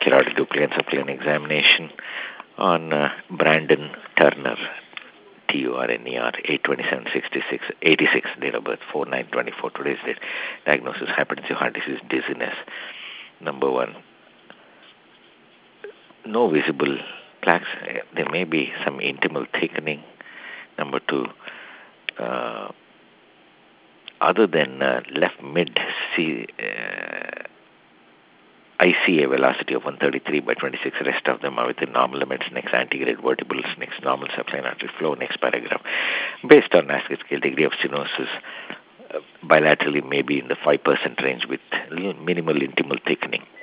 cardiac and supplement examination on Brandon Turner, Turner, 8/27/66, 86, date of birth, 4/9/24, today's date. Diagnosis, hypertensive heart disease, dizziness. Number one, no visible plaques. There may be some intimal thickening. Number two, uh, other than left mid ICA velocity of 133/26, rest of them are within normal limits. Next, antegrade vertebrals. Next, normal subclavian artery flow. Next paragraph. Based on NASCAR scale, degree of stenosis bilaterally may be in the 5% range with minimal intimal thickening.